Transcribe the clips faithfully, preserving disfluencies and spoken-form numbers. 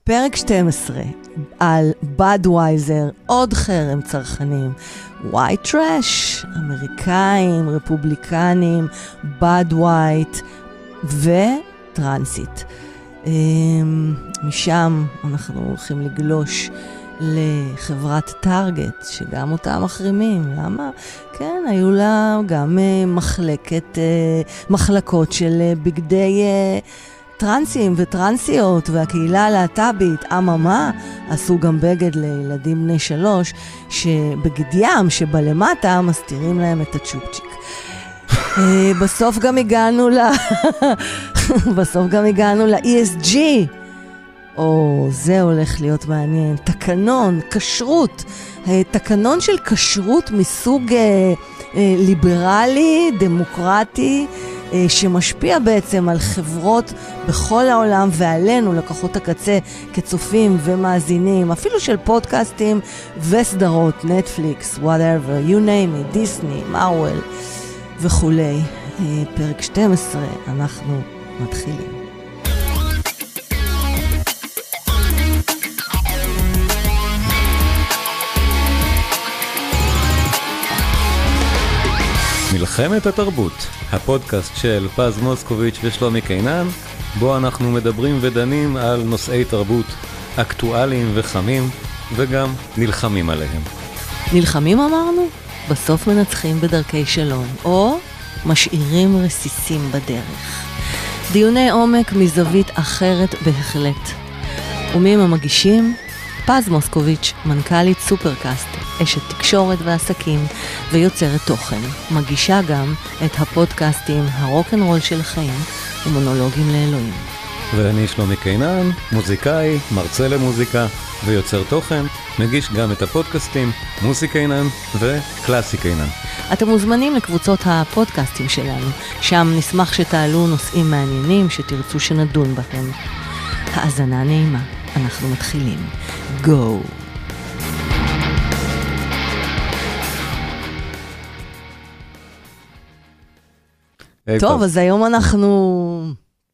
פרק שתים עשרה על בדווייזר, עוד חרם צרכנים, white trash, אמריקאים, רפובליקנים, בד ווייט וטרנסית. משם אנחנו הולכים לגלוש לחברת טארגט, שגם אותה מחרימים. למה? כן, היו לה גם מחלקת, מחלקות של בגדי טרנסים וטרנסיות, והקהילה הלהט"בית, אממה, עשו גם בגד לילדים בני שלוש, שבגדים שבלמטה מסתירים להם את הצ'ופצ'יק. בסוף גם הגענו ל... בסוף גם הגענו ל-אי אס ג'י. או, זה הולך להיות מעניין. תקנון, כשרות. תקנון של כשרות מסוג אה, אה, ליברלי, דמוקרטי, אה, שמשפיע בעצם על חברות בכל העולם ועלינו, לקוחות הקצה, כצופים ומאזינים, אפילו של פודקאסטים וסדרות, נטפליקס, whatever, you name it, דיסני, מארוול וכולי. אה, פרק שתים עשרה, אנחנו מתחילים. מלחמת התרבות, הפודקאסט של פז מוסקוביץ' ושלומי קינן, בו אנחנו מדברים ודנים על נושאי תרבות אקטואליים וחמים, וגם נלחמים עליהם. נלחמים אמרנו? בסוף מנצחים בדרכי שלום, או משאירים רסיסים בדרך. דיוני עומק מזווית אחרת בהחלט. ומי הם המגישים? פז מוסקוביץ', מנכ"לית סופרקאסט, אשת תקשורת ועסקים ויוצרת תוכן. מגישה גם את הפודקאסטים הרוק'נ'רול של החיים ומונולוגים לאלוהים. ואני שלומי קינן, מוזיקאי, מרצה למוזיקה ויוצר תוכן. מגיש גם את הפודקאסטים מוזיקה קינן וקלאסי קינן. אתם מוזמנים לקבוצות הפודקאסטים שלנו, שם נשמח שתעלו נושאים מעניינים שתרצו שנדון בהם. האזנה נעימה. אנחנו מתחילים. גו. טוב, אז היום אנחנו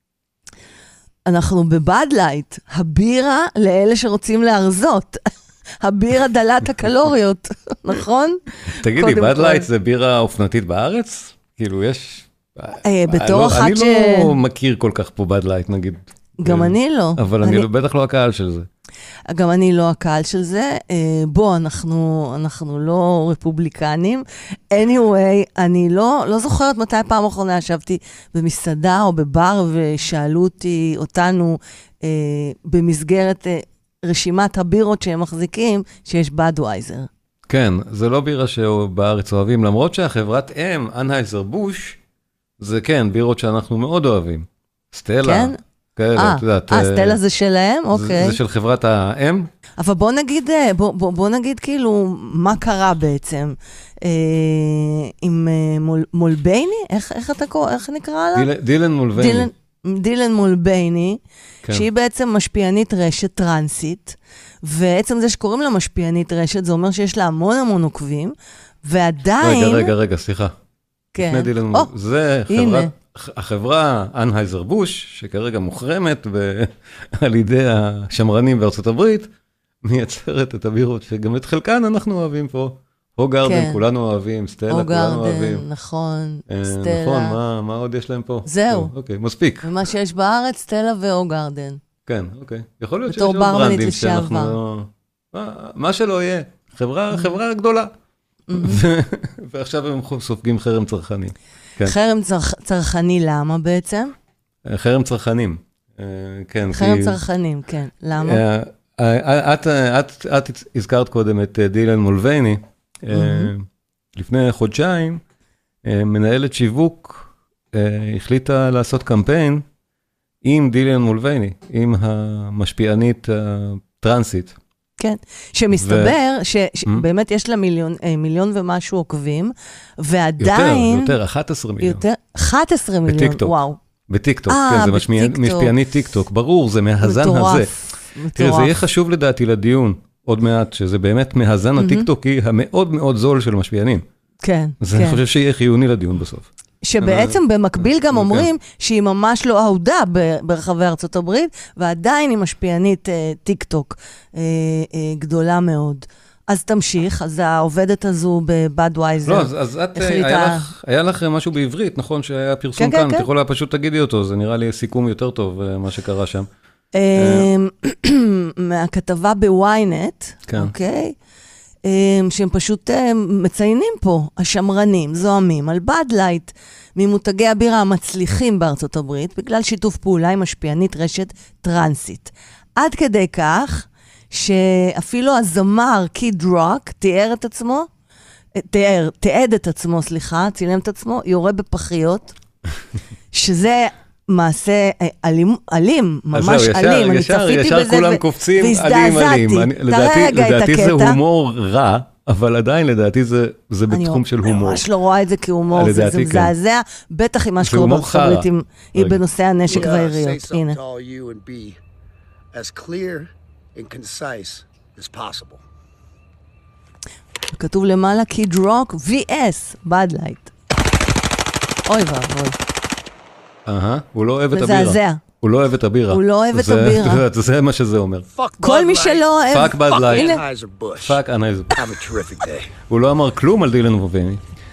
אנחנו בבד לייט, הבירה לאלה שרוצים להרזות. הבירה דלת הקלוריות, נכון? תגידי, בד לייט זה בירה אופנתית בארץ? כאילו יש... בתור אחת ש... אני לא מכיר כל כך פה בד לייט, נגיד. גם אני לא. אבל אני בטח לא הקהל של זה. גם אני לא הקהל של זה. בוא, אנחנו, אנחנו לא רפובליקנים. anyway, אני לא, לא זוכרת מתי פעם אחרונה ישבתי במסעדה או בבר, ושאלו אותי, אותנו, במסגרת רשימת הבירות שהם מחזיקים, שיש בדווייזר. כן, זה לא בירה שבארץ אוהבים, למרות שהחברת אם, אנהייזר בוש, זה כן, בירות שאנחנו מאוד אוהבים. סטלה. כן? אה, סטלה זה שלהם? אוקיי. זה של חברת האם. אבל בוא נגיד, בוא נגיד כאילו, מה קרה בעצם עם מולבייני? איך אתה קורא, איך נקרא לה? דילן מולבייני. דילן מולבייני, שהיא בעצם משפיענית רשת טרנסית, ועצם זה שקוראים לה משפיענית רשת, זה אומר שיש לה המון המון עוקבים, ועדיין... רגע, רגע, רגע, סליחה. כן. זה חברת... החברה אנהייזר בוש, שכרגע מוחרמת על ידי השמרנים בארצות הברית, מייצרת את הבירות שגם את חלקן אנחנו אוהבים פה. הוגארדן, כולנו אוהבים, סטלה, כולנו אוהבים. הוגארדן, נכון, סטלה. נכון, מה עוד יש להם פה? זהו. אוקיי, מספיק. ומה שיש בארץ, סטלה והוגארדן. כן, אוקיי. יכול להיות שיש עוד ברנדים שאנחנו... מה שלא יהיה. חברה גדולה. ועכשיו הם סופגים חרם צרכני. חרם צרכני למה בעצם? חרם צרכנים. חרם צרכנים, כן. למה? את הזכרת קודם את דילן מולבייני. לפני חודשיים, מנהלת שיווק החליטה לעשות קמפיין עם דילן מולבייני, עם המשפיענית הטרנסית. כן, שמסתבר שבאמת יש לה מיליון ומשהו עוקבים, ועדיין... יותר, יותר, אחת עשרה מיליון. יותר, אחת עשרה מיליון, וואו. בטיקטוק, כן, זה משפיענית טיקטוק, ברור, זה מהזן הזה. מטורף, מטורף. זה יהיה חשוב לדעתי לדיון, עוד מעט, שזה באמת מהזן הטיקטוקי המאוד מאוד זול של משפיענים. כן, אז אני חושב שיהיה חיוני לדיון בסוף. שבעצם במקביל גם אומרים שהיא ממש לא אהודה ברחבי ארצות הברית, ועדיין היא משפיענית טיק טוק גדולה מאוד. אז תמשיך, אז העובדת הזו בבאדווייזר. לא, אז את, היה לך משהו בעברית, נכון? שהיה פרסום כאן, את יכולה פשוט תגידי אותו, זה נראה לי סיכום יותר טוב, מה שקרה שם. מהכתבה בוויינט, אוקיי? שהם פשוט מציינים פה, השמרנים, זוהמים, על בד לייט, ממותגי הבירה המצליחים בארצות הברית, בגלל שיתוף פעולה עם משפיענית רשת טרנסית. עד כדי כך, שאפילו הזמר קיד רוק תיאר את עצמו, תיאר, תיעד את עצמו, סליחה, צילם את עצמו, יורה בפחיות, שזה מעשה אלים, אלים, ממש ישר, אלים, ישר, אני צפיתי ישר בזה כולם קופצים, והזדעזעתי. לדעתי, לדעתי זה הומור רע, אבל עדיין לדעתי זה, זה בתחום של הומור. אני ממש לא רואה את זה כהומור, זה מזעזע, בטח עם מה שקורה בארצות הברית, היא בנושא הנשק והיריות. הנה. as clear and concise as possible. כתוב למעלה קיד רוק וי אס בד לייט. אוי ואבוי. אהה, הוא לא אוהב את הבירה. מזעזע. הוא לא אוהב את הבירה. הוא לא אוהב את הבירה. זה מה שזה אומר. כל מי שלא אוהב. פאק בד לייט. פאק אנהייזר-בוש. הוא לא אמר כלום על דילן מולבני.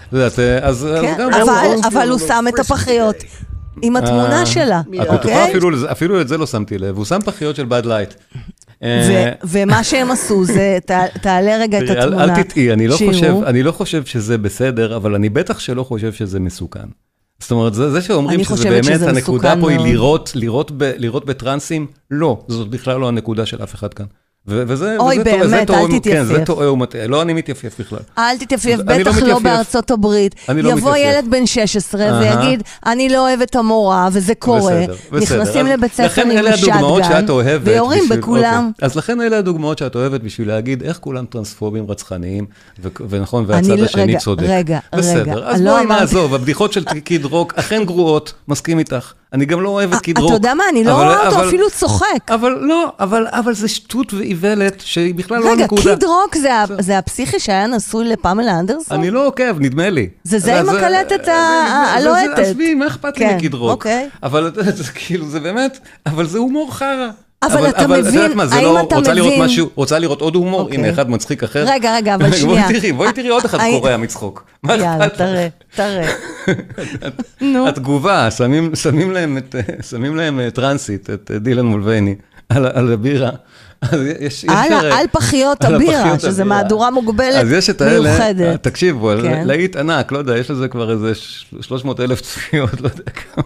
אבל הוא שם את הפחיות. עם התמונה שלה. אפילו את זה לא שמתי לב. הוא שם פחיות של בד לייט. ומה שהם עשו זה, תעלה רגע את התמונה. אל תטעי, אני לא חושב שזה בסדר, אבל אני בטח שלא חושב שזה מסוכן. זאת אומרת, זה שאומרים שזה באמת הנקודה פה היא לראות בטרנסים, לא, זאת בכלל לא הנקודה של אף אחד כאן. אוי, באמת, אל תתייפייף. כן, זה טועה ומטעה, לא אני מתייפייף בכלל. אל תתייפייף, בטח לא בארצות הברית. יבוא ילד בן שש עשרה ויגיד, אני לא אוהב את המורה, וזה קורה. נכנסים לבית ספר עם שטגן, ויורים בכולם. אז לכן אלה הדוגמאות שאת אוהבת בשביל להגיד איך כולם טרנספובים רצחניים, ונכון, והצד השני צודק. רגע, רגע. בסדר, אז בואי נעזוב, הבדיחות של קיד רוק אכן גרועות, מסכים איתך. אני גם לא אוהב את קיד רוק. אתה יודע מה, אני לא רואה אותו, אפילו צוחק. אבל לא, אבל זה שטות ואיוולת, שהיא בכלל לא נקודה. רגע, קיד רוק זה הפסיכי שהיה נשוי לפמלה אנדרסון? אני לא עוקב, נדמה לי. זה זה עם הקלטת הלוהטת. עזבי, מה אכפת לי מקיד רוק? אבל זה כאילו, זה באמת, אבל זה הומור חרא. אבל אתה מבין, האם אתה מבין... רוצה לראות עוד הומור? הנה, אחד מצחיק אחר. רגע, רגע, אבל שנייה. בואי תראי עוד אחד קורע מצחוק. יאללה, תראה, תראה. התגובה, שמים להם טרנסית, את דילן מולבני, על הבירה. על פחיות הבירה, שזה מהדורה מוגבלת מיוחדת. תקשיבו, להיט ענק, לא יודע, יש לזה כבר איזה שלוש מאות אלף צפיות, לא יודע כמה.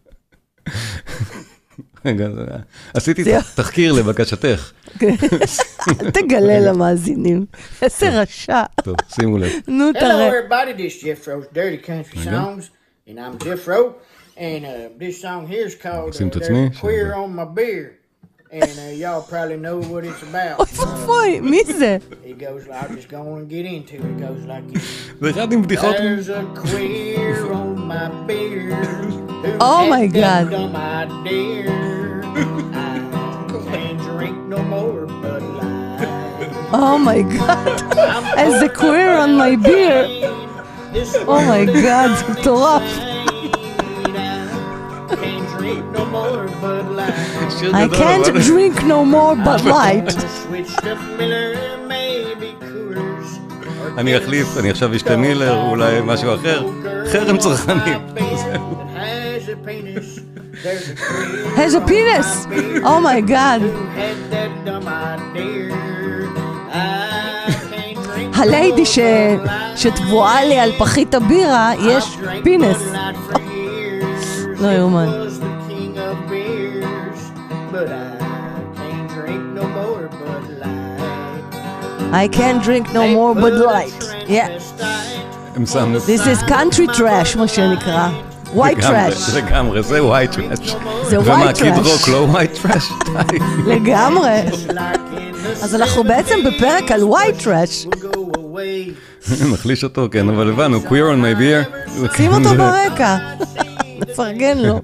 רגע, עשיתי תחקיר לבקשתך. אל תגלה למאזינים. איזה רשע. טוב, שימו לב. נו, תראה. Hello everybody, this is Jeff Rowe's Dirty Country Songs, and I'm Jeff Rowe, and uh, this song here is called uh, There's Queer on My Beer, and uh, y'all probably know what it's about. אוי פוי, מי זה? It goes, I'll just go on and get into it, it goes like this. זה אחד עם בדיחות. There's a queer on my beer, who Oh my had God. that dumb idea. I can't drink no more Bud Light. Oh my God. As a queer on my beer. Oh my God, זה מטורף. I can't drink no more Bud Light. אני אחליף, אני עכשיו אשתה מילר, אולי משהו אחר. חרם צרכנים. Has a penis. Oh my God. הליידי שתבואה לי על פחית הבירה, יש פינס. לא יאומן. I can't drink no more Bud Light. Yeah. This is country trash, מה שנקרא. white trash. לגמרי, זה white trash. זה white trash. ומה, קיד רוק לא white trash? לגמרי. אז אנחנו בעצם בפרק על white trash. נחליש אותו, כן, אבל הבנו, queer on my beer. שים אותו ברקע. נפרגן לו.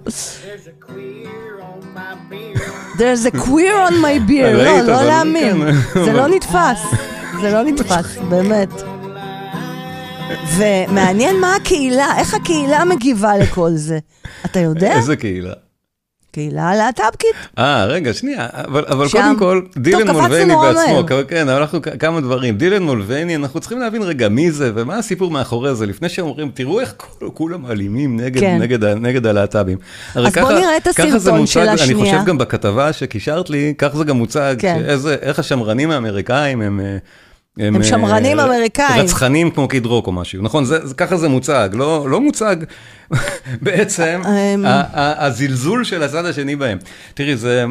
There's a queer on my beer. לא, לא להאמין. זה לא נתפס. זה לא נתפס, באמת. ומעניין מה הקהילה, איך הקהילה מגיבה לכל זה. אתה יודע? איזה קהילה? קהילה הלהט"בקית. אה, רגע, שנייה, אבל, אבל קודם כל, דילן מולבני בעצמו, כן, אבל אנחנו כמה דברים. דילן מולבני, אנחנו צריכים להבין רגע מי זה, ומה הסיפור מאחורי זה, לפני שאומרים, תראו איך כולם אלימים נגד, כן. נגד, נגד הלהט"בים. אז בוא נראה את הסרטון של השנייה. אני חושב גם בכתבה שקישרת לי, כך זה גם מוצג, כן. שאיזה, איך השמרנים האמריקאים הם... הם, הם שמרנים אמריקאים. רצחנים כמו קידרוק או משהו, נכון? זה, זה, ככה זה מוצג, לא, לא מוצג בעצם הזלזול של הצד השני בהם. תראי, זה...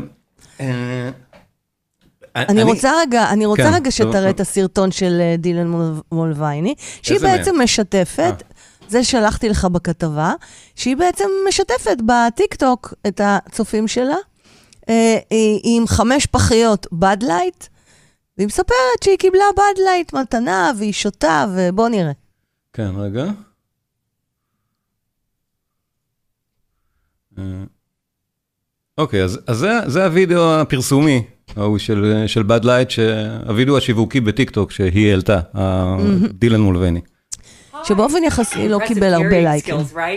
אני רוצה רגע, אני רוצה רגע שתראה את הסרטון של דילן מולבני, שהיא בעצם משתפת, זה שלחתי לך בכתבה, שהיא בעצם משתפת בטיק-טוק את הצופים שלה, עם חמש פחיות בד לייט, והיא מספרת שהיא קיבלה בד לייט מתנה, והיא שותה, ובוא נראה. כן, רגע. אוקיי, אז, אז זה, זה הוידאו הפרסומי, ההוא של, של בד לייט, הוידאו השיווקי בטיקטוק שהיא העלתה, דילן מולבני. שבאופן יחסי לא קיבל הרבה לייקים.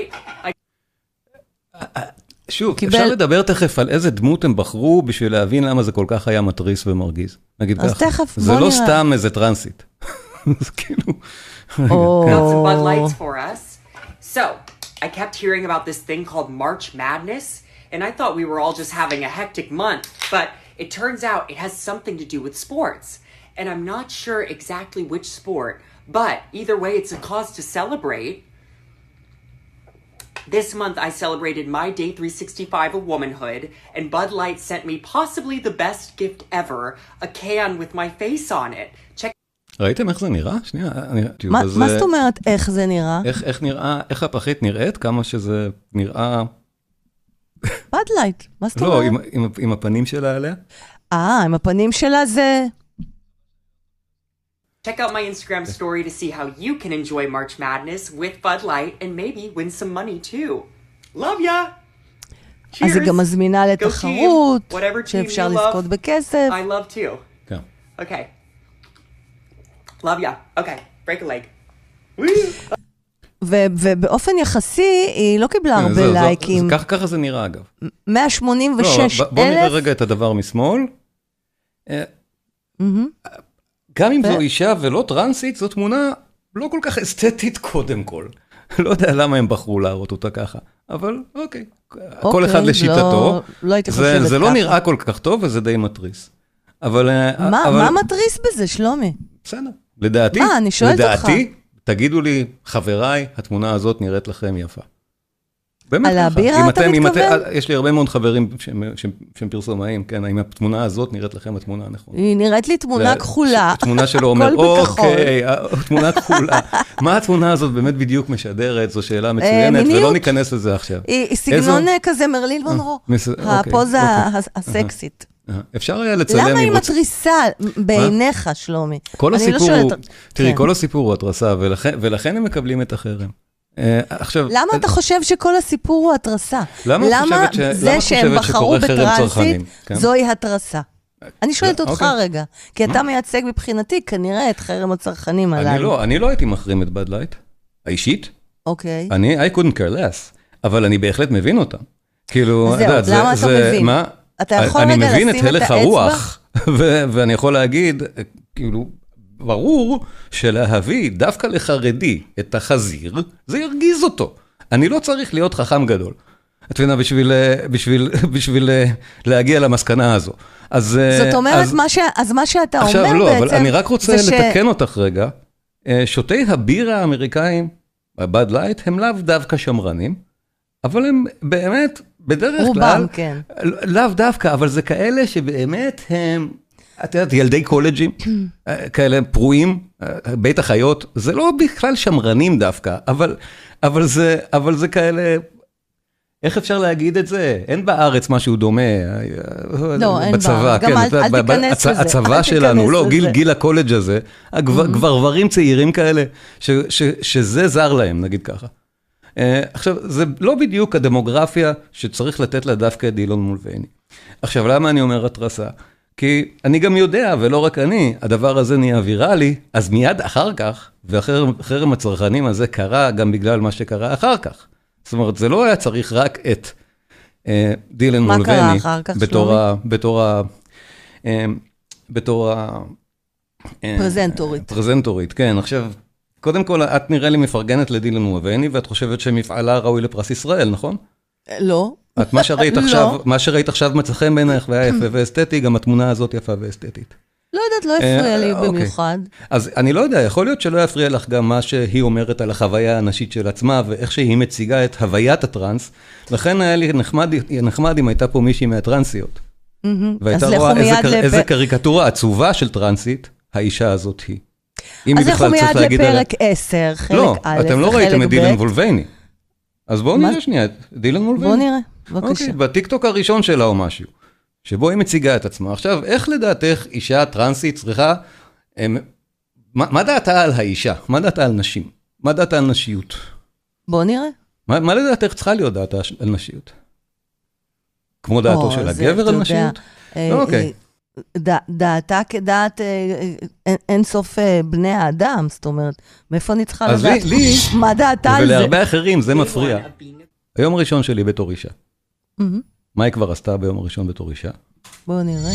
שוב, קיבל... אפשר לדבר תכף על איזה דמות הם בחרו בשביל להבין למה זה כל כך היה מטריס ומרגיז. נגיד אז ככה. תכף, זה לא נראה. סתם איזה טרנסית. זה כאילו... Oh. Got some Bud Lights for us. So, I kept hearing about this thing called March Madness, and I thought we were all just having a hectic month, but it turns out it has something to do with sports. And I'm not sure exactly which sport, but either way, it's a cause to celebrate. This month, I celebrated my day three sixty-five of womanhood, and Bud Light sent me possibly the best gift ever, a can with my face on it. Check. ראיתם איך זה נראה? שנייה. מה זאת אומרת איך זה נראה? איך נראה, איך הפחית נראית, כמה שזה נראה... בד לייט, מה זאת אומרת? לא, עם הפנים שלה עליה? אה, עם הפנים שלה זה... Check out my Instagram story to see how you can enjoy March Madness with Bud Light and maybe win some money too. Love ya! Cheers! אז היא גם מזמינה לתחרות, שאפשר לזכות בכסף. I love too. כן. Okay. Love ya. Okay, break a leg. ובאופן יחסי, היא לא קיבלה הרבה לייקים. ככה זה נראה אגב. מאה שמונים ושש אלף. בוא נראה רגע את הדבר משמאל. גם אם זו אישה ולא טרנסית, זו תמונה לא כל כך אסתטית קודם כל. לא יודע למה הם בחרו להראות אותה ככה, אבל אוקיי. כל אחד לשיטתו. זה לא נראה כל כך טוב וזה די מטריס. מה מטריס בזה, שלומי? בסדר. לדעתי, מה, אני שואלת אותך. לדעתי, תגידו לי, חבריי, התמונה הזאת נראית לכם יפה. באמת על הבירה אתה מתכוון? יש לי הרבה מאוד חברים שהם פרסומאים, כן, האם התמונה הזאת נראית לכם התמונה הנכונה? היא נראית לי תמונה כחולה. תמונה שלו אומר, אוקיי, תמונה כחולה. מה התמונה הזאת באמת בדיוק משדרת? זו שאלה מצוינת, ולא ניכנס לזה עכשיו. היא סגנון כזה מרליל מונרו, הפוזה הסקסית. אפשר היה לצלם... למה היא מטריסה בעיניך, שלומי? כל הסיפור הוא, תראי, כל הסיפור הוא התרסה, ולכן הם מקבלים את החרם. למה אתה חושב שכל הסיפור הוא התרסה? למה זה שהם בחרו בטרנסית, זוהי התרסה? אני שואלת אותך רגע, כי אתה מייצג מבחינתי כנראה את חרם הצרכנים הללו. אני לא הייתי מחרים את בד לייט, האישית. אוקיי. אני, I couldn't care less, אבל אני בהחלט מבין אותם. כאילו, זהו, למה אתה מבין? אתה יכול רגע לשים את האצבע? אני מבין את הלך הרוח, ואני יכול להגיד, כאילו, ברור שלהביא דווקא לחרדי את החזיר, זה ירגיז אותו. אני לא צריך להיות חכם גדול. את מבינה, בשביל, בשביל, בשביל להגיע למסקנה הזו. אז, זאת אומרת, אז, מה ש, אז מה שאתה עכשיו, אומר לא, בעצם... אבל אני רק רוצה לתקן ש... אותך רגע. שותי הבירה האמריקאים, הבד לייט, הם לאו דווקא שמרנים, אבל הם באמת, בדרך כלל... רובם, כן. לאו דווקא, אבל זה כאלה שבאמת הם... את יודעת, ילדי קולג'ים, כאלה פרועים, בית החיות, זה לא בכלל שמרנים דווקא, אבל, אבל זה, אבל זה כאלה, איך אפשר להגיד את זה? אין בארץ משהו דומה, לא, אין בצבא, גם אל תיכנס לזה. הצבא שלנו, לא, גיל, גיל הקולג' הזה, גברברים צעירים כאלה, ש, ש, שזה זר להם, נגיד ככה. עכשיו, זה לא בדיוק הדמוגרפיה שצריך לתת לה דווקא את דילן מולבני. עכשיו, למה אני אומר התרסה? כי אני גם יודע, ולא רק אני, הדבר הזה נהיה ויראלי, אז מיד אחר כך, וחרם הצרכנים הזה קרה גם בגלל מה שקרה אחר כך. זאת אומרת, זה לא היה צריך רק את אה, דילן מולבני. מה קרה אחר כך, בתור ה... בתור ה... אה, בתור ה... אה, פרזנטורית. פרזנטורית, כן. עכשיו, קודם כל, את נראה לי מפרגנת לדילן מולבני, ואת חושבת שמפעלה ראוי לפרס ישראל, נכון? לא. את מה שראית עכשיו, מה שראית עכשיו מצא חן בעינייך והיה יפה ואסתטי, גם התמונה הזאת יפה ואסתטית. לא יודעת, לא הפריע לי במיוחד. אז אני לא יודע, יכול להיות שלא יפריע לך גם מה שהיא אומרת על החוויה הנשית של עצמה, ואיך שהיא מציגה את הוויית הטרנס, לכן היה לי נחמד אם הייתה פה מישהי מהטרנסיות. והייתה רואה איזה קריקטורה עצובה של טרנסית, האישה הזאת היא. אז לכו מיד לפרק עשר, חלק א', לא, אתם לא ראיתם את דילן מולבני. אז בואו נראה שנייה, דילן מולבני. בואו נראה, בבקשה. אוקיי, בטיקטוק הראשון שלה או משהו, שבו היא מציגה את עצמה. עכשיו, איך לדעתך אישה טרנסית צריכה, הם, מה, מה דעתה על האישה? מה דעתה על נשים? מה דעתה על נשיות? בואו נראה. מה, מה לדעתך צריכה להיות דעתה על נשיות? כמו דעתו או, של הגבר על נשיות? אה, לא, אוקיי. דע, דעתה כדעת אין, אין סוף בני האדם, זאת אומרת, מאיפה אני צריכה לדעת? אז לי, לי, מה דעתה על זה? ולהרבה אחרים זה מפריע. היום הראשון שלי בתור אישה. מה היא כבר עשתה ביום הראשון בתור אישה? בואו נראה.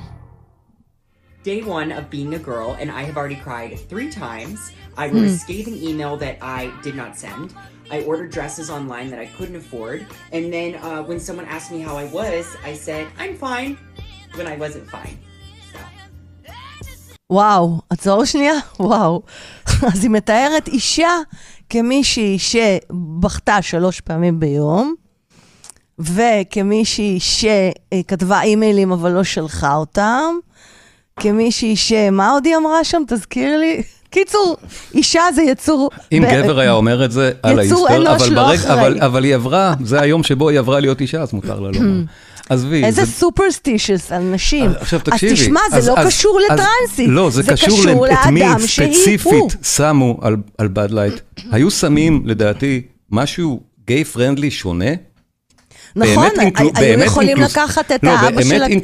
Day one of being a girl, and I have already cried three times. I wrote a scathing email that I did not send. I ordered dresses online that I couldn't afford. And then uh, when someone asked me how I was, I said, I'm fine, when I wasn't fine. So. וואו, עצור שנייה? וואו. אז היא מתארת אישה כמישהי שבכתה שלוש פעמים ביום, וכמישהי שכתבה אימיילים אבל לא שלחה אותם, כמישהי שמה עוד היא אמרה שם? תזכיר לי. קיצור, אישה זה יצור... אם גבר היה אומר את זה על האיסטר, אבל היא עברה, זה היום שבו היא עברה להיות אישה, אז מותר לה לומר. עזבי. איזה סופרסטישס על נשים. עכשיו תקשיבי. אז תשמע, זה לא קשור לטרנסית. לא, זה קשור לאדם שהיא ספציפית שמו על בד לייט. היו שמים, לדעתי, משהו גיי פרנדלי שונה. נכון, היו יכולים לקחת את האבא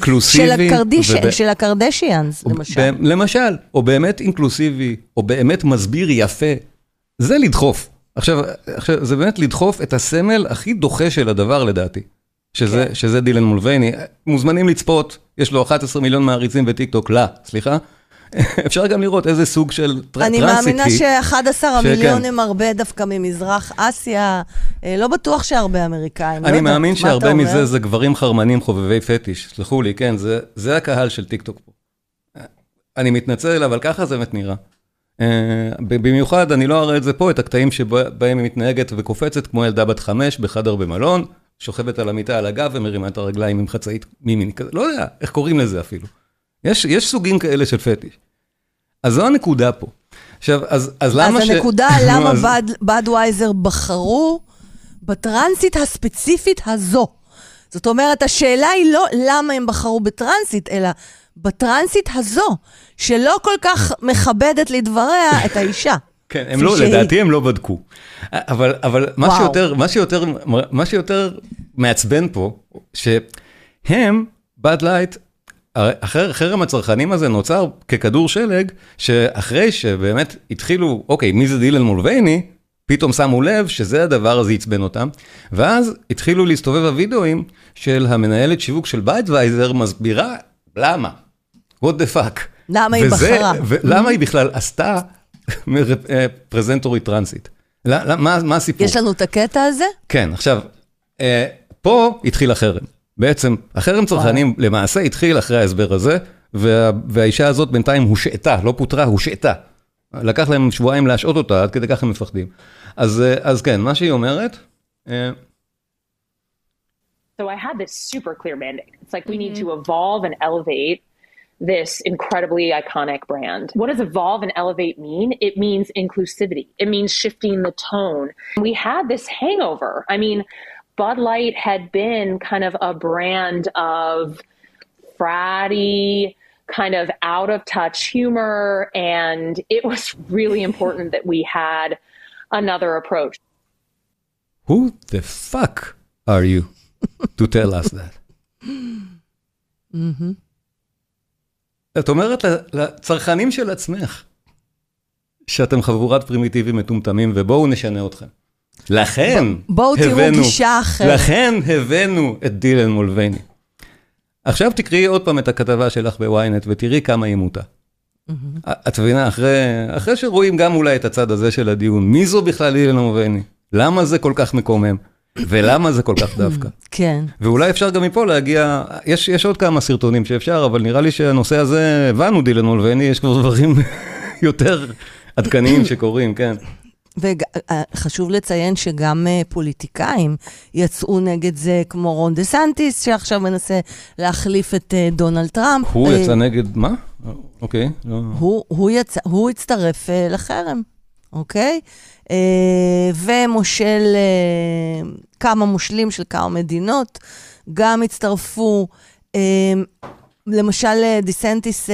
של הקרדשיאנס, למשל. למשל, או באמת אינקלוסיבי, או באמת מסביר יפה. זה לדחוף. עכשיו, זה באמת לדחוף את הסמל הכי דוחה של הדבר, לדעתי. שזה, שזה דילן מולבני, מוזמנים לצפות, יש לו אחד עשר מיליון מעריצים בטיקטוק, לא, סליחה, אפשר גם לראות איזה סוג של טרנסית היא. אני מאמינה ש-אחד עשר המיליון הם הרבה דווקא ממזרח אסיה, לא בטוח שהרבה אמריקאים. אני מאמין שהרבה מזה זה גברים חרמנים חובבי פטיש, סלחו לי, כן, זה, זה הקהל של טיקטוק פה. אני מתנצל, אבל ככה זה באמת נראה. במיוחד, אני לא אראה את זה פה, את הקטעים שבהם היא מתנהגת וקופצת, כמו ילדה בת חמש בחדר במלון, שוכבת על המיטה על הגב ומרימה את הרגליים עם חצאית מימיני כזה, לא יודע איך קוראים לזה אפילו. יש, יש סוגים כאלה של פטיש. אז זו הנקודה פה. עכשיו, אז, אז למה ש... אז הנקודה למה בדווייזר בחרו בטרנסית הספציפית הזו. זאת אומרת, השאלה היא לא למה הם בחרו בטרנסית, אלא בטרנסית הזו, שלא כל כך מכבדת לדבריה את האישה. כן, הם לא, לדעתי הם לא בדקו. אבל, אבל מה שיותר, מה שיותר, מה שיותר מעצבן פה, שהם, בד לייט, חרם הצרכנים הזה נוצר ככדור שלג, שאחרי שבאמת התחילו, אוקיי, מי זה דילן מולבני, פתאום שמו לב שזה הדבר הזה יצבן אותם, ואז התחילו להסתובב הוידאוים של המנהלת שיווק של בדווייזר, מסבירה למה, what the fuck. למה היא בחרה. למה היא בכלל עשתה פרזנטורית טרנסית. מה הסיפור? יש לנו את הקטע הזה? כן, עכשיו, פה התחיל החרם. בעצם, החרם צרכנים למעשה התחיל אחרי ההסבר הזה, והאישה הזאת בינתיים הושעתה, לא פוטרה, הושעתה. לקח להם שבועיים להשעות אותה, עד כדי כך הם מפחדים. אז כן, מה שהיא אומרת... So I had this super clear mandate. It's like we need to evolve and elevate this incredibly iconic brand. What does evolve and elevate mean? It means inclusivity. It means shifting the tone. We had this hangover. I mean, Bud Light had been kind of a brand of fratty, kind of out of touch humor, and it was really important that we had another approach. Who the fuck are you to tell us that? Mm-hmm. את אומרת לצרכנים של עצמך, שאתם חבורת פרימיטיבים מטומטמים, ובואו נשנה אתכם. לכן בואו תראו גישה אחרת. לכן הבאנו את דילן מולבני. עכשיו תקראי עוד פעם את הכתבה שלך בוויינט, ותראי כמה היא מוטה. את מבינה, אחרי, אחרי שרואים גם אולי את הצד הזה של הדיון, מי זו בכלל דילן מולבני? למה זה כל כך מקומם? ולמה זה כל כך דווקא? כן. ואולי אפשר גם מפה להגיע, יש, יש עוד כמה סרטונים שאפשר, אבל נראה לי שהנושא הזה, הבנו דילן מולבני, יש כבר דברים יותר עדכניים שקורים, כן. וחשוב לציין שגם פוליטיקאים יצאו נגד זה, כמו רון דה סנטיס, שעכשיו מנסה להחליף את דונלד טראמפ. הוא יצא נגד מה? אוקיי. הוא, הוא, יצא, הוא הצטרף לחרם, אוקיי? ומושל, כמה מושלים של כמה מדינות, גם הצטרפו, למשל דה סנטיס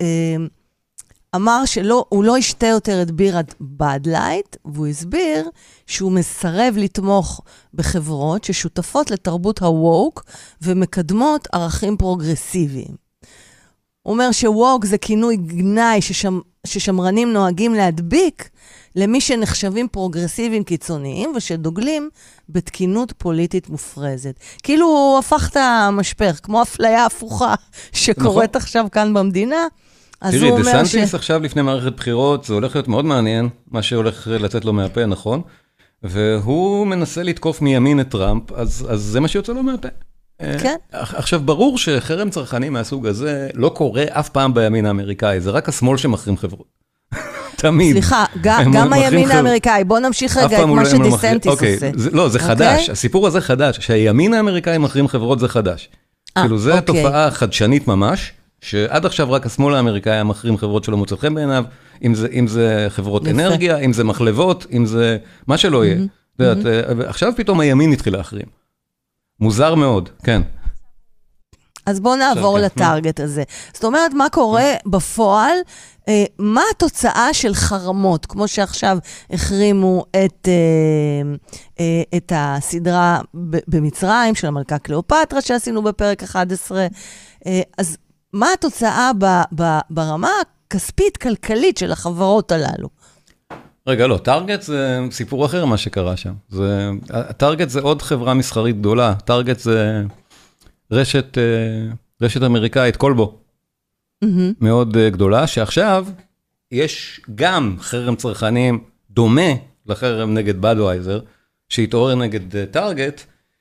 אמר שהוא לא ישתה יותר את בירת בד לייט, והוא הסביר שהוא מסרב לתמוך בחברות ששותפות לתרבות הווק ומקדמות ערכים פרוגרסיביים. הוא אומר שווק זה כינוי גנאי ששמ, ששמרנים נוהגים להדביק למי שנחשבים פרוגרסיביים קיצוניים ושדוגלים בתקינות פוליטית מופרזת. כאילו הוא הפך את המשפך, כמו אפליה הפוכה שקורית נכון. עכשיו כאן במדינה. תראי, דה סנטיס ש... עכשיו לפני מערכת בחירות, זה הולך להיות מאוד מעניין, מה שהולך לצאת לו מהפה, נכון? והוא מנסה לתקוף מימין את טראמפ, אז, אז זה מה שיוצא לו מהפה. כן. עכשיו, ברור שחרם צרכנים מהסוג הזה לא קורה אף פעם בימין האמריקאי, זה רק השמאל שמחרים חברות. תמיד. סליחה, גם הימין האמריקאי, בוא נמשיך רגע את מה שדה סנטיס עושה. לא, זה חדש, הסיפור הזה חדש, שהימין האמריקאי מחרים חברות זה חדש. כאילו, זו תופעה חדשנית ממש, שעד עכשיו רק השמאל האמריקאי מחרים חברות שלא מוצא חן בעיניו, אם זה, אם זה חברות אנרגיה, אם זה מחלבות, אם זה מה שלא יהיה. עכשיו פתאום הימין התחיל להחרים. מוזר מאוד, כן. אז בואו נעבור לטארגט הזה. זאת אומרת, מה קורה בפועל? מה התוצאה של חרמות? כמו שעכשיו החרימו את, את הסדרה במצרים של המלכה קליאופטרה שעשינו בפרק אחד עשרה. אז מה התוצאה ב, ב, ברמה הכספית, כלכלית של החברות הללו? רגע, לא, טארגט זה סיפור אחר מה שקרה שם. זה, טארגט זה עוד חברה מסחרית גדולה. טארגט זה רשת, רשת אמריקאית, קולבו. Mm-hmm. מאוד גדולה, שעכשיו יש גם חרם צרכנים דומה לחרם נגד בדווייזר, שהתעורר נגד טארגט,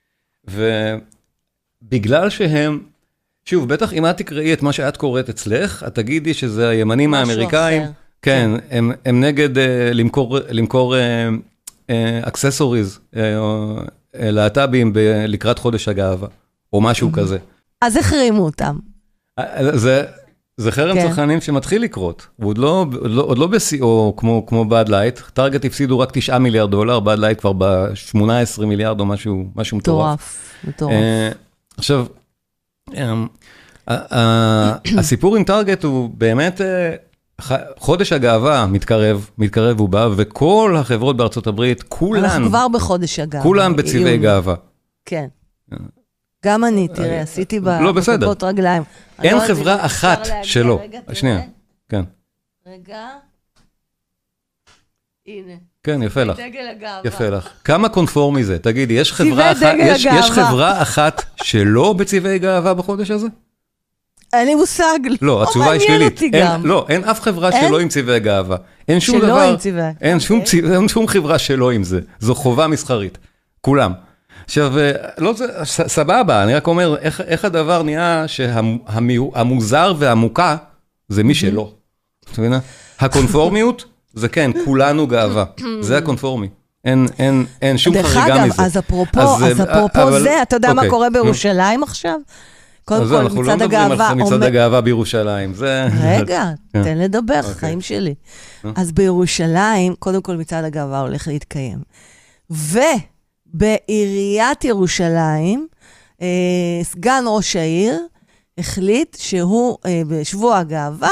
ובגלל שהם, שוב, בטח אם את תקראי את מה שאת קוראת אצלך, את תגידי שזה הימנים האמריקאים, כן, הם, הם נגד uh, למכור, למכור uh, uh, אקססוריז, uh, uh, להט"בים ב- לקראת חודש הגאווה, או משהו כזה. אז החרימו אותם. זה, זה חרם כן. צרכנים שמתחיל לקרות, ועוד לא, עוד לא, עוד לא בסיאו כמו, כמו בד לייט, טארגט הפסידו רק תשעה מיליארד דולר, בד לייט כבר ב-שמונה עשרה מיליארד או משהו, משהו מטורף. מטורף, מטורף. Uh, עכשיו, um, uh, uh, הסיפור עם טארגט הוא באמת... Uh, חודש הגאווה מתקרב, מתקרב ובא, וכל החברות בארצות הברית, כולן... אנחנו כבר בחודש הגאווה. כולן בצבעי גאווה. כן. גם אני, תראה, עשיתי בכפות רגליים. אין חברה אחת שלא. שנייה, כן. רגע. הנה. כן, יפה לך. דגל הגאווה. יפה לך. כמה קונפורמי זה? תגידי, יש חברה אחת שלא בצבעי גאווה בחודש הזה? אין לי מושג. לא, התשובה היא שלילית. לא, אין אף חברה שלא עם צבעי גאווה. אין שום דבר. שלא עם צבעי. אין שום חברה שלא עם זה. זו חובה מסחרית. כולם. עכשיו, לא זה, סבבה, אני רק אומר, איך הדבר נהיה שהמוזר והמוקע זה מי שלא. אתה מבינה? הקונפורמיות זה כן, כולנו גאווה. זה הקונפורמי. אין, אין, אין שום חריגה מזה. אז אפרופו, אז אפרופו זה, אתה יודע מה קורה בירושלים עכשיו? קודם כל, אנחנו לא מדברים על מצעד הגאווה בירושלים. רגע, תן לדבר, חיים שלי. אז בירושלים, קודם כל מצעד הגאווה הולך להתקיים. ובעיריית ירושלים, סגן ראש העיר החליט שהוא בשבוע הגאווה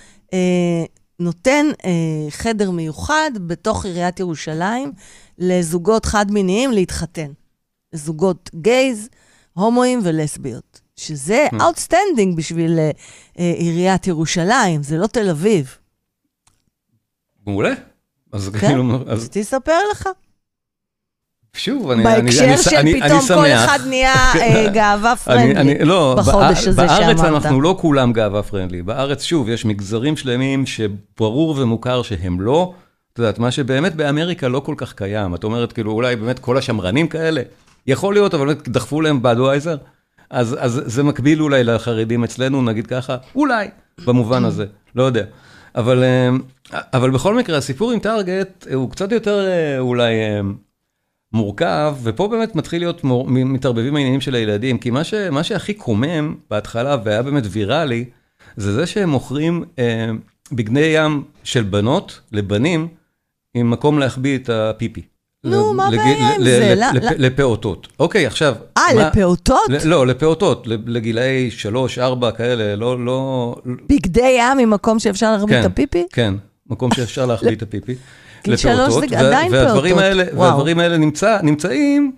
נותן חדר מיוחד בתוך עיריית ירושלים לזוגות חד מיניים להתחתן. לזוגות גייז, הומואים ולסביות. שזה outstanding בשביל עיריית ירושלים, זה לא תל אביב. מעולה. כן, אז תספר לך. שוב, אני בהקשר של פתאום כל אחד נהיה גאווה פרנדלי בחודש הזה שאמרת. בארץ אנחנו לא כולם גאווה פרנדלי. בארץ, שוב, יש מגזרים שלמים שברור ומוכר שהם לא. את יודעת, מה שבאמת באמריקה לא כל כך קיים. את אומרת, כאילו, אולי באמת כל השמרנים כאלה, יכול להיות, אבל באמת דחפו להם בדווייזר. אז, אז זה מקביל אולי לחרדים אצלנו, נגיד ככה, אולי, במובן הזה, לא יודע. אבל, אבל בכל מקרה, הסיפור עם טארגט הוא קצת יותר אולי מורכב, ופה באמת מתחיל להיות מתערבבים העניינים של הילדים, כי מה, ש, מה שהכי קומם בהתחלה, והיה באמת ויראלי, זה זה שהם מוכרים אה, בגני ים של בנות לבנים, עם מקום להחביא את הפיפי. נו, מה הבעיה עם זה? לפעוטות. אוקיי, עכשיו... אה, לפעוטות? לא, לפעוטות, לגילאי שלוש, ארבע כאלה, לא... בגדי ים עם מקום שאפשר להחביא את הפיפי? כן, מקום שאפשר להחביא את הפיפי. גיל שלוש זה עדיין פעוטות. והדברים האלה נמצאים,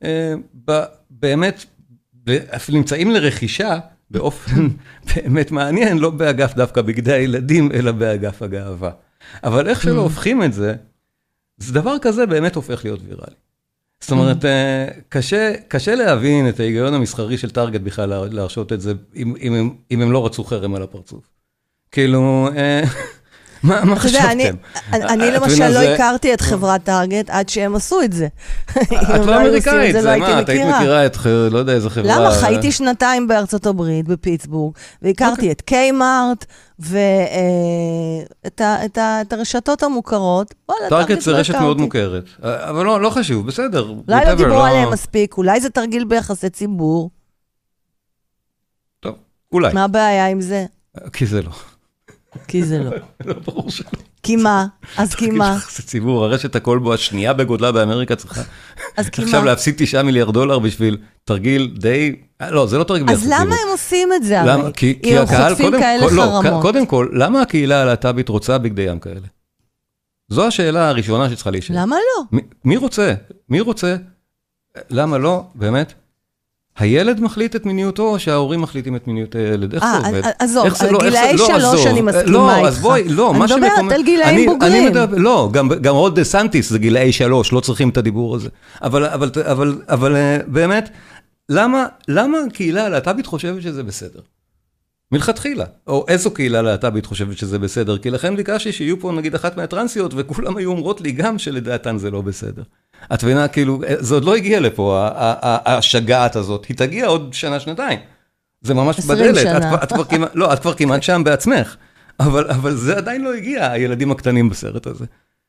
באמת, נמצאים לרכישה, באופן באמת מעניין, לא באגף דווקא בגדי הילדים, אלא באגף הגאווה. אבל איך שלא הופכים את זה, זה דבר כזה באמת הופך להיות ויראלי. זאת אומרת, קשה, קשה להבין את ההיגיון המסחרי של טארגט בכלל להרשות את זה, אם, אם, אם הם לא רצו חרם על הפרצוף. כאילו, מה, מה חשבתם? אני, אני למשל לא הכרתי את חברת טארגט עד שהם עשו את זה. את לא אמריקאית, זה מה? את היית מכירה את, לא יודע איזה חברה. למה? חייתי שנתיים בארצות הברית, בפיטסבורג, והכרתי את קיי-מארט, ואת הרשתות המוכרות. טארגט זה רשת מאוד מוכרת, אבל לא חשוב, בסדר. אולי לא דיברו עליהם מספיק, אולי זה תרגיל ביחסי ציבור. טוב, אולי. מה הבעיה עם זה? כי זה לא. כי זה לא. לא ברור שלא. כי מה? אז כי מה? זה ציבור, הרשת הכל בו, השנייה בגודלה באמריקה צריכה. אז כי מה? עכשיו להפסיד תשעה מיליארד דולר בשביל תרגיל די... לא, זה לא תרגיל ביחס לציבור. אז למה הם עושים את זה? כי הקהל, קודם כל, למה הקהילה הלהט"בית רוצה בגדי ים כאלה? זו השאלה הראשונה שצריכה להישאל. למה לא? מי רוצה? מי רוצה? למה לא? באמת? הילד מחליט את מיניותו, או שההורים מחליטים את מיניות הילד? איך זה עובד? עזוב, על גילאי שלוש אני מסכימה איתך. לא, אז בואי, לא, מה שמקומם... אני מדברת על גילאים בוגרים. לא, גם עוד סנטיס זה גילאי שלוש, לא צריכים את הדיבור הזה. אבל באמת, למה הקהילה הלהט"בית חושבת שזה בסדר? מלכתחילה. או איזו קהילה להט"בית חושבת שזה בסדר? כי לכן ביקשתי שיהיו פה נגיד אחת מהטרנסיות, וכולם היו אומרות לי גם שלדעתן זה לא בסדר. את מבינה, כאילו, זה עוד לא הגיע לפה, השגעת הזאת, היא תגיע עוד שנה, שנתיים. זה ממש בדלת. לא, את כבר כמעט שם בעצמך. אבל זה עדיין לא הגיע, הילדים הקטנים בסרט הזה.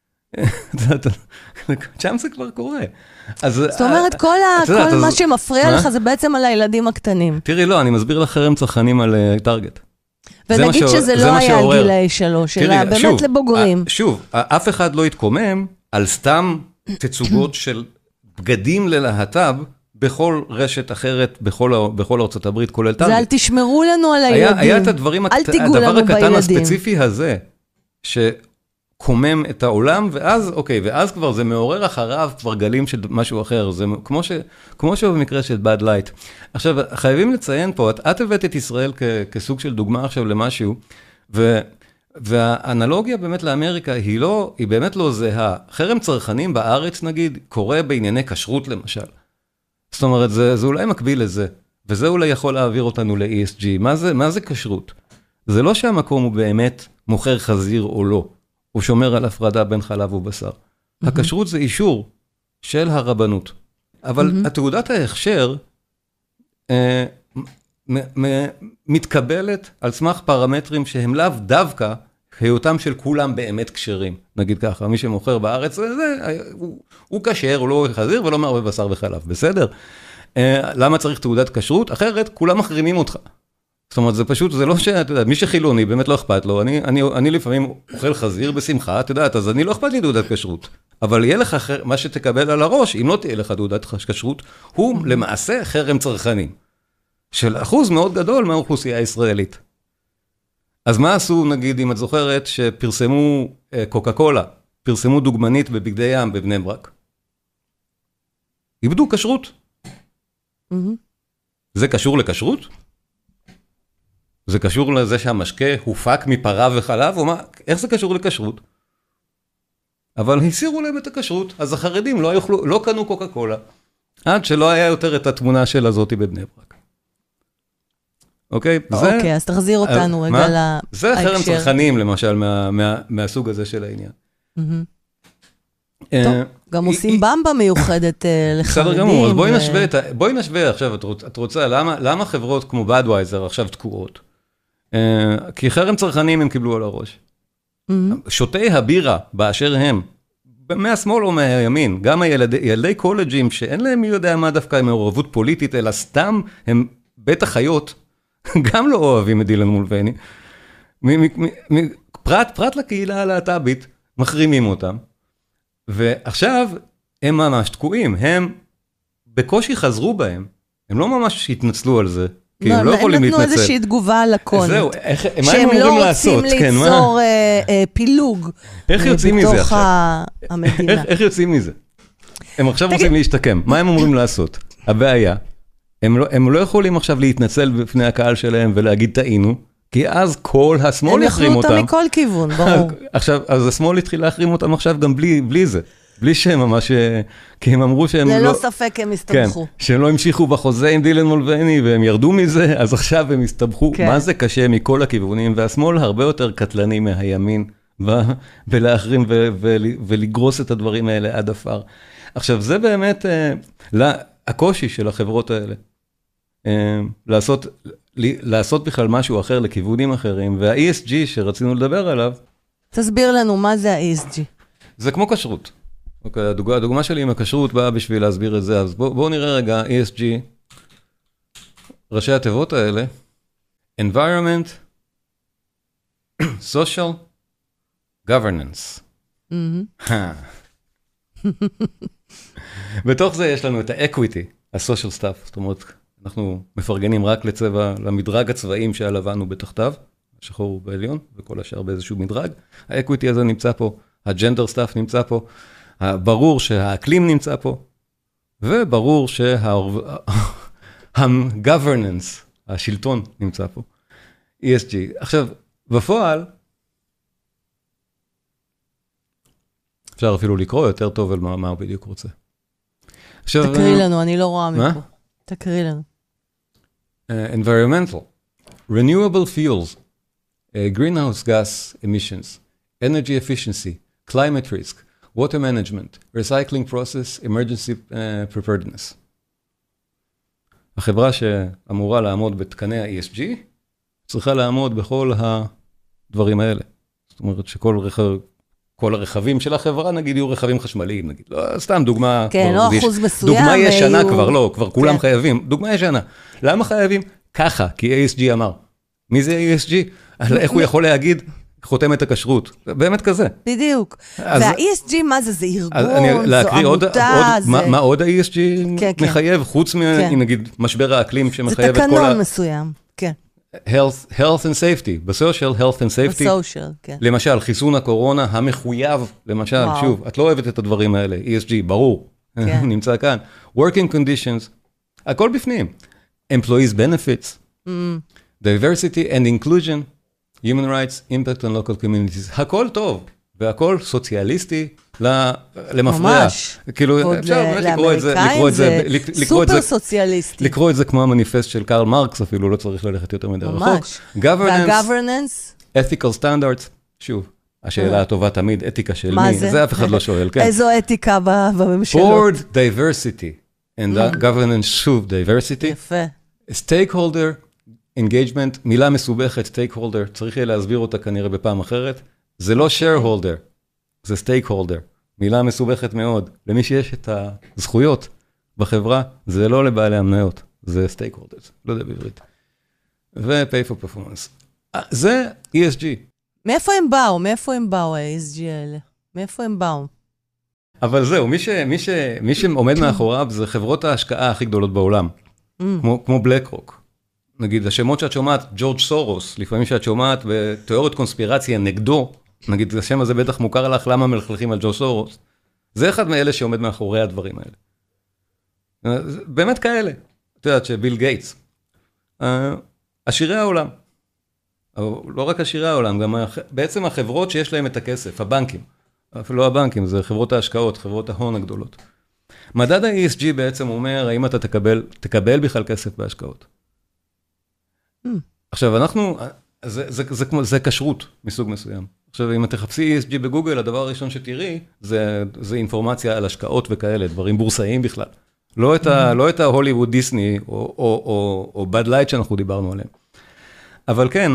שם זה כבר קורה. זאת אומרת, כל מה שמפריע לך זה בעצם על הילדים הקטנים. תראי, לא, אני מסביר לך חרם צרכנים על טארגט. ונגיד שזה לא היה גילאי שלוש, אלא באמת לבוגרים. שוב, אף אחד לא יתקומם על סתם תצוגות של בגדים ללהט"ב, בכל רשת אחרת, בכל ארצות הברית, כולל טארגט. זה אל תשמרו לנו על הילדים. היה את הדברים, הדבר הקטן הספציפי הזה, שקומם את העולם, ואז, אוקיי, ואז כבר זה מעורר אחריו כבר גלים של משהו אחר, זה כמו ש, כמו שבמקרה של Bad Light. עכשיו, חייבים לציין פה, את, את הבאת את ישראל כ, כסוג של דוגמה עכשיו למשהו, ו, והאנלוגיה באמת לאמריקה היא לא, היא באמת לא זהה. חרם צרכנים בארץ, נגיד, קורה בענייני כשרות למשל. זאת אומרת, זה, זה אולי מקביל לזה, וזה אולי יכול להעביר אותנו ל-אי אס ג'י. מה זה, מה זה כשרות? זה לא שהמקום הוא באמת מוכר חזיר או לא, הוא שומר על הפרדה בין חלב ובשר. Mm-hmm. הכשרות זה אישור של הרבנות. אבל mm-hmm. התעודת ההכשר אה, מ- מ- מתקבלת על סמך פרמטרים שהם לאו דווקא היותם של כולם באמת כשרים. נגיד ככה, מי שמוכר בארץ, זה, זה, הוא, הוא כשר, הוא לא חזיר ולא מערבב בשר וחלב. בסדר? אה, למה צריך תעודת כשרות? אחרת, כולם מחרימים אותך. זאת אומרת, זה פשוט, זה לא ש... אתה יודע, מי שחילוני באמת לא אכפת לו, אני, אני, אני לפעמים אוכל חזיר בשמחה, אתה יודעת, אז אני לא אכפת לי תעודת כשרות. אבל יהיה לך מה שתקבל על הראש, אם לא תהיה לך תעודת כשרות, הוא למעשה חרם צרכנים. של אחוז מאוד גדול מהאוכלוסייה הישראלית. אז מה עשו, נגיד, אם את זוכרת, שפרסמו קוקה קולה, פרסמו דוגמנית בבגדי ים בבני ברק? איבדו כשרות. זה קשור לכשרות? זה קשור לזה שהמשקה הופק מפרה וחלב, או מה? איך זה קשור לכשרות? אבל הסירו להם את הכשרות, אז החרדים לא, יוכלו, לא קנו קוקה קולה, עד שלא היה יותר את התמונה של הזאתי בבני ברק. אוקיי? אוקיי, זה, אז תחזיר אותנו רגע מה? להקשר. זה חרם צרכנים, למשל, מה, מה, מהסוג הזה של העניין. טוב, גם עושים במבה מיוחדת לחרדים. בסדר גמור, אז בואי נשווה, בואי נשווה עכשיו, את רוצה, למה חברות כמו בדווייזר עכשיו תקועות? כי חרם צרכנים הם קיבלו על הראש. שותי הבירה באשר הם, מהשמאל או מהימין, גם הילדי קולג'ים שאין להם מי יודע מה דווקא מעורבות פוליטית, אלא סתם הם בית החיות, גם לא אוהבים את דילן מולבני. פרט, פרט לקהילה הלהט"בית, מחרימים אותם. ועכשיו הם ממש תקועים, הם בקושי חזרו בהם, הם לא ממש התנצלו על זה, כי הם לא יכולים להתנצל. הם נתנו איזושהי תגובה לקונית. זהו, מה הם אמורים לעשות? שהם לא רוצים ליצור פילוג בתוך המדינה. איך יוצאים מזה? הם עכשיו רוצים להשתקם, מה הם אמורים לעשות? הבעיה, הם לא יכולים עכשיו להתנצל בפני הקהל שלהם ולהגיד טעינו, כי אז כל השמאל יחרים אותם. הם יחרו אותם מכל כיוון, ברור. עכשיו, אז השמאל התחיל להחרים אותם עכשיו גם בלי, בלי זה. בלי שהם ממש, כי הם אמרו שהם לא... ללא ספק הם הסתבכו. כן, שהם לא המשיכו בחוזה עם דילן מולבני, והם ירדו מזה, אז עכשיו הם הסתבכו. כן. מה זה קשה מכל הכיוונים, והשמאל הרבה יותר קטלני מהימין, ולהחרים ולגרוס את הדברים האלה עד אפר. עכשיו, זה באמת הקושי של החברות האלה. לעשות... לעשות בכלל משהו אחר לכיוונים אחרים, וה-אי אס ג'י שרצינו לדבר עליו... תסביר לנו מה זה ה-אי אס ג'י. זה כמו כשרות. אוקיי, הדוגמה, הדוגמה שלי עם הכשרות באה בשביל להסביר את זה, אז בואו בוא נראה רגע, אי אס ג'י, ראשי התיבות האלה, environment, social, governance. בתוך זה יש לנו את ה-equity, ה-social stuff, זאת אומרת, אנחנו מפרגנים רק לצבע, למדרג הצבעים שהלבן הוא בתחתיו, השחור הוא בעליון, וכל השאר באיזשהו מדרג. האקוויטי הזה נמצא פה, הג'נדר סטאפ נמצא פה, ברור שהאקלים נמצא פה, וברור שה-governance, השלטון נמצא פה, אי אס ג'י. עכשיו, בפועל, אפשר אפילו לקרוא יותר טוב על מה, מה הוא בדיוק רוצה. עכשיו, תקריא לנו, אני לא רואה מפה. תקריא לנו. Uh, environmental, renewable fuels, uh, greenhouse gas emissions, energy efficiency, climate risk, water management, recycling process, emergency uh, preparedness. החברה שאמורה לעמוד בתקני ה-אי אס ג'י, צריכה לעמוד בכל הדברים האלה. זאת אומרת שכל רכב, כל הרכבים של החברה, נגיד, יהיו רכבים חשמליים, נגיד. לא, סתם דוגמה... כן, לא אחוז מסוים. דוגמה ישנה כבר, לא, כבר כולם חייבים. דוגמה ישנה. למה חייבים? ככה, כי אי אס ג'י אמר. מי זה אי אס ג'י? איך הוא יכול להגיד? חותם את הכשרות. באמת כזה. בדיוק. וה-אי אס ג'י, מה זה? זה ארגון, זו עמותה, זה... מה עוד ה-אי אס ג'י מחייב? חוץ מנגיד משבר האקלים שמחייב את כל ה... זה תקנון מסוים, כן. health, health and safety, בסושיאל, health and safety. בסושיאל, כן. למשל, חיסון הקורונה המחויב, למשל, וואו. שוב, את לא אוהבת את הדברים האלה, אי אס ג'י, ברור, כן. נמצא כאן. working conditions, הכל בפנים. employees benefits, mm. diversity and inclusion, human rights, impact on local communities, הכל טוב, והכל סוציאליסטי למפריע. ממש. כאילו, אפשר באמת לקרוא את זה, לקרוא את זה, סופר סוציאליסטי. לקרוא את זה כמו המניפסט של קרל מרקס, אפילו לא צריך ללכת יותר מדי רחוק. ממש. וה-governance? ethical standards, שוב, השאלה הטובה תמיד, אתיקה של מי, זה אף אחד לא שואל, כן. איזו אתיקה בממשלות? board diversity, and governance, שוב, diversity. יפה. stakeholder engagement, מילה מסובכת, stakeholder, צריך יהיה להסביר אותה כנראה בפעם אחרת. זה לא shareholder, זה stakeholder. מילה מסובכת מאוד. למי שיש את הזכויות בחברה, זה לא לבעלי המניות, זה stakeholders, לא יודע בעברית. ו-pay for performance. זה אי אס ג'י. מאיפה הם באו? מאיפה הם באו, ה-אי אס ג'י האלה? מאיפה הם באו? אבל זהו, מי, ש, מי, ש, מי שעומד מאחוריו, זה חברות ההשקעה הכי גדולות בעולם. כמו, כמו בלק-רוק. נגיד, השמות שאת שומעת, ג'ורג' סורוס, לפעמים שאת שומעת בתיאוריות קונספירציה נגדו, נגיד, השם הזה בטח מוכר לך, למה מלכלכים על ג'ורג' סורוס? זה אחד מאלה שעומד מאחורי הדברים האלה. באמת כאלה. את יודעת שביל גייטס, עשירי העולם, לא רק עשירי העולם, גם בעצם החברות שיש להם את הכסף, הבנקים, אפילו לא הבנקים, זה חברות ההשקעות, חברות ההון הגדולות. מדד ה-E S G בעצם אומר, האם אתה תקבל, תקבל בכלל כסף בהשקעות. Mm. עכשיו, אנחנו, זה, זה, זה, זה, זה כשרות מסוג מסוים. עכשיו, אם אתה תחפשי E S G בגוגל, הדבר הראשון שתראי, זה, זה אינפורמציה על השקעות וכאלה, דברים בורסאיים בכלל. לא את ה, לא את ההוליווד דיסני, או, או, או, או בד לייט שאנחנו דיברנו עליהם. אבל כן,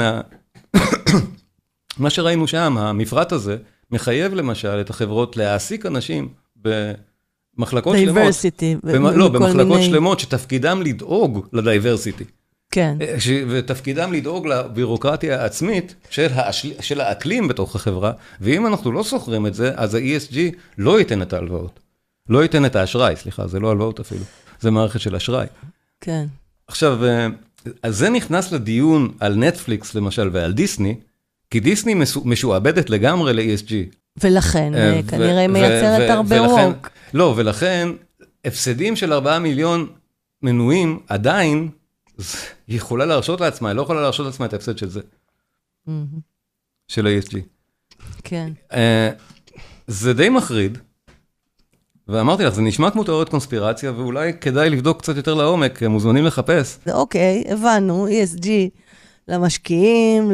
מה שראינו שם, המפרט הזה, מחייב למשל את החברות להעסיק אנשים במחלקות שלמות. דייברסיטי. לא, במחלקות שלמות שתפקידם לדאוג לדייברסיטי. כן. ותפקידם לדאוג לבירוקרטיה העצמית של האקלים בתוך החברה, ואם אנחנו לא סוחרים את זה, אז ה-E S G לא ייתן את ההלוואות. לא ייתן את האשראי, סליחה, זה לא הלוואות אפילו. זה מערכת של אשראי. כן. עכשיו, אז זה נכנס לדיון על נטפליקס למשל ועל דיסני, כי דיסני משועבדת לגמרי ל-E S G. ולכן, כנראה מייצרת הרבה ווק. לא, ולכן, הפסדים של ארבעה מיליון מנויים עדיין, היא יכולה להרשות לעצמה, היא לא יכולה להרשות לעצמה את ההפסד של זה. של ה-E S G. כן. זה די מחריד, ואמרתי לך, זה נשמע כמו תיאוריות קונספירציה, ואולי כדאי לבדוק קצת יותר לעומק, הם מוזמנים לחפש. אוקיי, הבנו, E S G למשקיעים,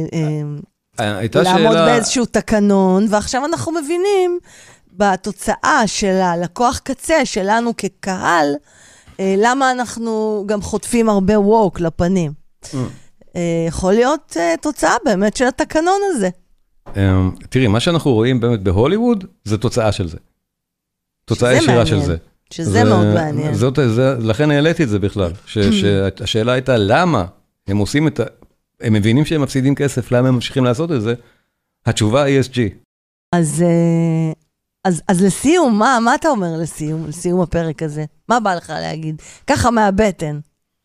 לעמוד באיזשהו תקנון, ועכשיו אנחנו מבינים, בתוצאה של הלקוח קצה שלנו כקהל, למה אנחנו גם חוטפים הרבה ווק לפנים. יכול להיות תוצאה באמת של התקנון הזה. תראי, מה שאנחנו רואים באמת בהוליווד, זה תוצאה של זה. תוצאה ישירה של זה. שזה מאוד מעניין. לכן העליתי את זה בכלל. שהשאלה הייתה למה הם עושים את ה... הם מבינים שהם מפסידים כסף, למה הם ממשיכים לעשות את זה? התשובה היא E S G. אז, אז, אז לסיום, מה, מה אתה אומר לסיום, לסיום הפרק הזה? מה בא לך להגיד? ככה מהבטן.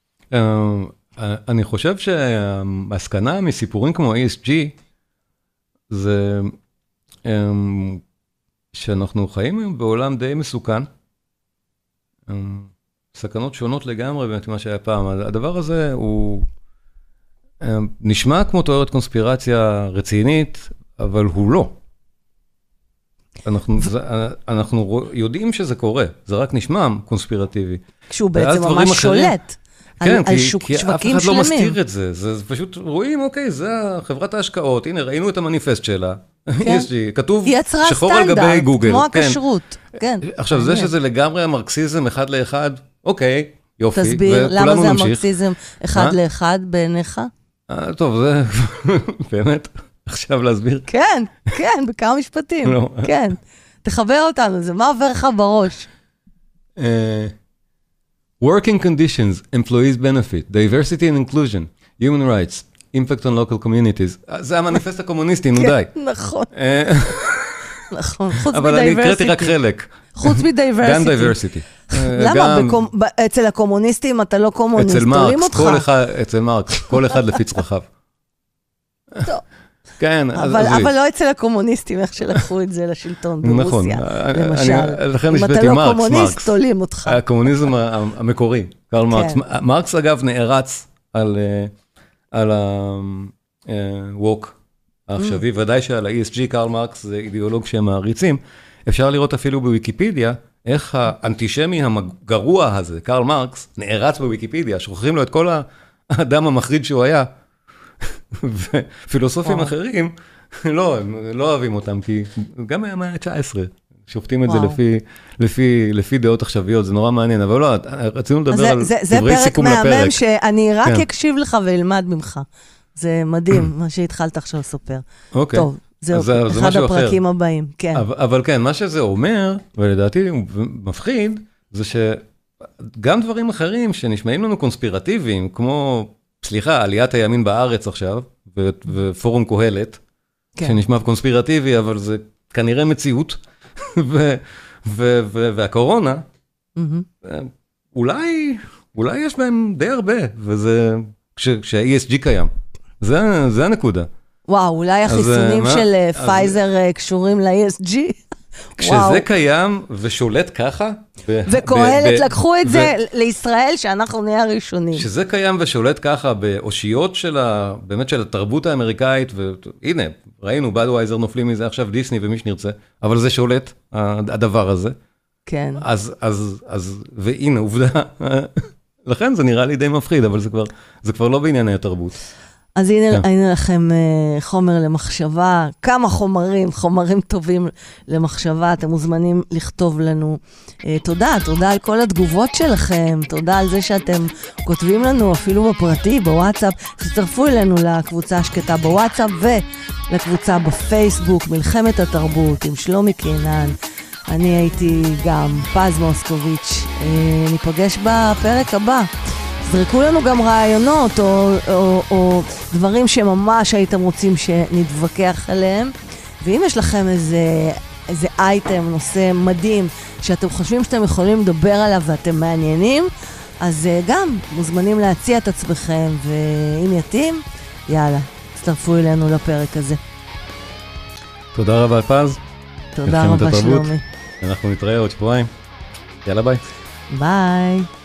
אני חושב שהמסקנה מסיפורים כמו E S G, זה שאנחנו חיים בעולם די מסוכן, סכנות שונות לגמרי באמת מה שהיה פעם. הדבר הזה הוא נשמע כמו תיאוריית קונספירציה רצינית, אבל הוא לא. אנחנו, אנחנו יודעים שזה קורה, זה רק נשמע קונספירטיבי. כשהוא בעצם ממש שולט. כן, על, כי, על כי אף אחד לא מסתיר את זה. זה פשוט רואים, אוקיי, זה חברת ההשקעות, הנה, ראינו את המניפסט שלה. כן. יש לי, כתוב שחור על גבי גוגל. כמו הכשרות. כן. עכשיו, זה שזה לגמרי המרקסיזם אחד לאחד, אוקיי, יופי. תסביר, למה זה המרקסיזם אחד לאחד בעיניך? טוב, זה באמת, עכשיו להסביר. כן, כן, בכמה משפטים. כן. תחבר אותנו, זה מה עובר לך בראש? Working conditions, employees benefit, diversity and inclusion, human rights, impact on local communities. זה המניפסט הקומוניסטי, נו די. נכון. נכון, חוץ מ-diversity. אבל אני הקראתי רק חלק. חוץ מ-diversity. גם diversity. למה? אצל הקומוניסטים אתה לא קומוניסט, אצל מרקס, אצל מרקס, כל אחד לפי צרכיו. טוב. כן, אבל לא אצל הקומוניסטים, איך שלקחו את זה לשלטון ברוסיה, למשל. לכן אם אתה לא קומוניסט, תולים אותך. הקומוניזם המקורי, קרל מרקס. מרקס אגב נערץ על הווק העכשווי, ודאי שעל ה-E S G, קרל מרקס זה אידיאולוג שהם מעריצים. אפשר לראות אפילו בוויקיפדיה, איך האנטישמי הגרוע הזה, קרל מרקס, נערץ בוויקיפדיה, שוכחים לו את כל האדם המחריד שהוא היה, ופילוסופים אחרים, לא, הם לא אוהבים אותם, כי גם מהמאה ה-תשע עשרה, שופטים את זה לפי דעות עכשוויות, זה נורא מעניין, אבל לא, רצינו לדבר על דברי סיכום לפרק. זה פרק מהמם שאני רק אקשיב לך ואלמד ממך. זה מדהים, מה שהתחלת עכשיו לספר. אוקיי. טוב, זהו, אחד הפרקים הבאים, כן. אבל כן, מה שזה אומר, ולדעתי הוא מפחיד, זה שגם דברים אחרים שנשמעים לנו קונספירטיביים, כמו, סליחה, עליית הימין בארץ עכשיו, ופורום קהלת, שנשמע קונספירטיבי, אבל זה כנראה מציאות, והקורונה, אולי, אולי יש בהם די הרבה, וזה, כשה-E S G קיים. זה, זה הנקודה. וואו, אולי החיסונים של פייזר קשורים ל-E S G? כשזה קיים ושולט ככה... וקהלת לקחו את זה לישראל שאנחנו נהיה הראשונים. שזה קיים ושולט ככה באושיות של ה... באמת של התרבות האמריקאית, והנה, ראינו, בדווייזר נופלים מזה עכשיו דיסני ומי שנרצה, אבל זה שולט, הדבר הזה. כן. אז, אז, אז, והנה, עובדה, לכן זה נראה לי די מפחיד, אבל זה כבר, זה כבר לא בענייני התרבות. אז הנה, yeah. הנה לכם uh, חומר למחשבה, כמה חומרים, חומרים טובים למחשבה, אתם מוזמנים לכתוב לנו. Uh, תודה, תודה על כל התגובות שלכם, תודה על זה שאתם כותבים לנו אפילו בפרטי, בוואטסאפ, תצטרפו אלינו לקבוצה השקטה בוואטסאפ ולקבוצה בפייסבוק, מלחמת התרבות עם שלומי קינן. אני הייתי גם פז מוסקוביץ', uh, ניפגש בפרק הבא. זרקו לנו גם רעיונות או, או, או דברים שממש הייתם רוצים שנתווכח עליהם. ואם יש לכם איזה, איזה אייטם, נושא מדהים, שאתם חושבים שאתם יכולים לדבר עליו ואתם מעניינים, אז גם מוזמנים להציע את עצמכם, ואם יתאים, יאללה, תצטרפו אלינו לפרק הזה. תודה רבה, פז. תודה רבה, שלומי. אנחנו נתראה עוד שבועיים. יאללה, ביי. ביי.